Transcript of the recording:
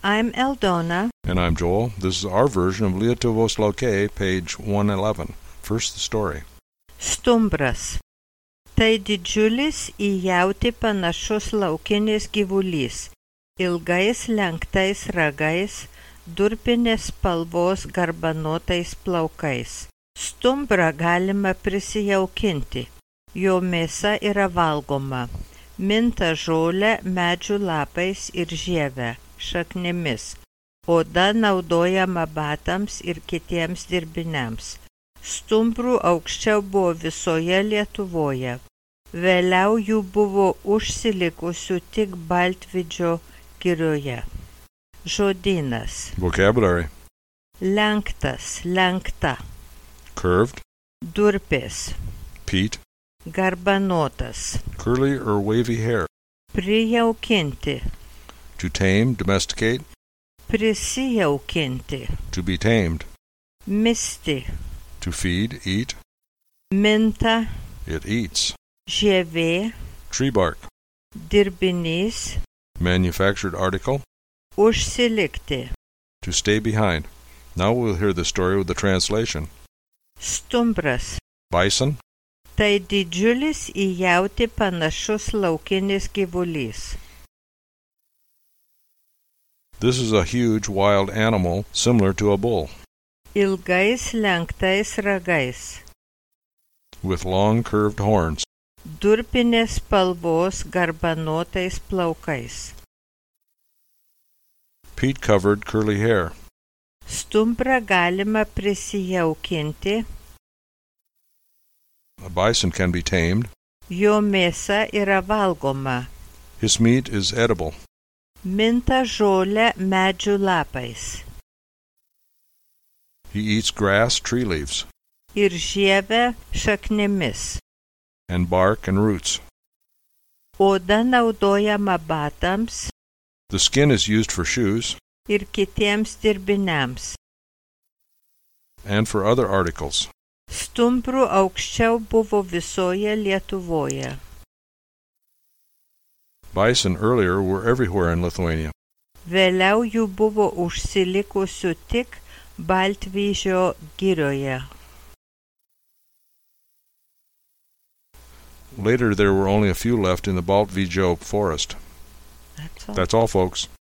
I'm Eldona. And I'm Joel. This is our version of Lietuvos Laukai, page 111. First, the story. Stumbras. Tai didžiulis į jautį panašus laukinis gyvulys, ilgais lenktais ragais, durpinės spalvos garbanotais plaukais. Stumbrą galima prisijaukinti. Jo mėsa yra valgoma. Minta žolę, medžių lapais ir žievę, šaknimis. Oda naudojama batams ir kitiems dirbiniams. Stumbrų aukščiau buvo visoje Lietuvoje. Vėliau jų buvo užsilikusių tik Baltvidžio girioje. Žodynas. Vocabulary. Lenktas, lenkta. Curved. Durpės. Peat. Garbanotas. Curly or wavy hair. Prijaukinti. To tame, domesticate. Prisijaukinti. To be tamed. Misti. To feed, eat. Minta. It eats. Žievė. Tree bark. Dirbinys. Manufactured article. Užsilikti. To stay behind. Now we'll hear the story with the translation. Stumbras. Bison. Tai didžiulis į jautį panašus laukinis gyvulys. This is a huge wild animal similar to a bull, Ilgais lenktais ragais. with long curved horns. Durpinės spalvos garbanotais plaukais. Peat-covered curly hair. Stumbrą galima prisijaukinti. A bison can be tamed. Jo mėsa yra valgoma. His meat is edible. Minta žolę medžių lapais. He eats grass, tree leaves, Ir žievę šaknimis. and bark and roots. Oda naudojama batams The skin is used for shoes ir kitiems dirbiniams. and for other articles. Stumbrų aukščiau buvo visoje Lietuvoje. Bison earlier were everywhere in Lithuania. Vėliau jų buvo užsilikusių tik Baltvyžio girioje. Later there were only a few left in the Baltvidžio forest. That's all, folks.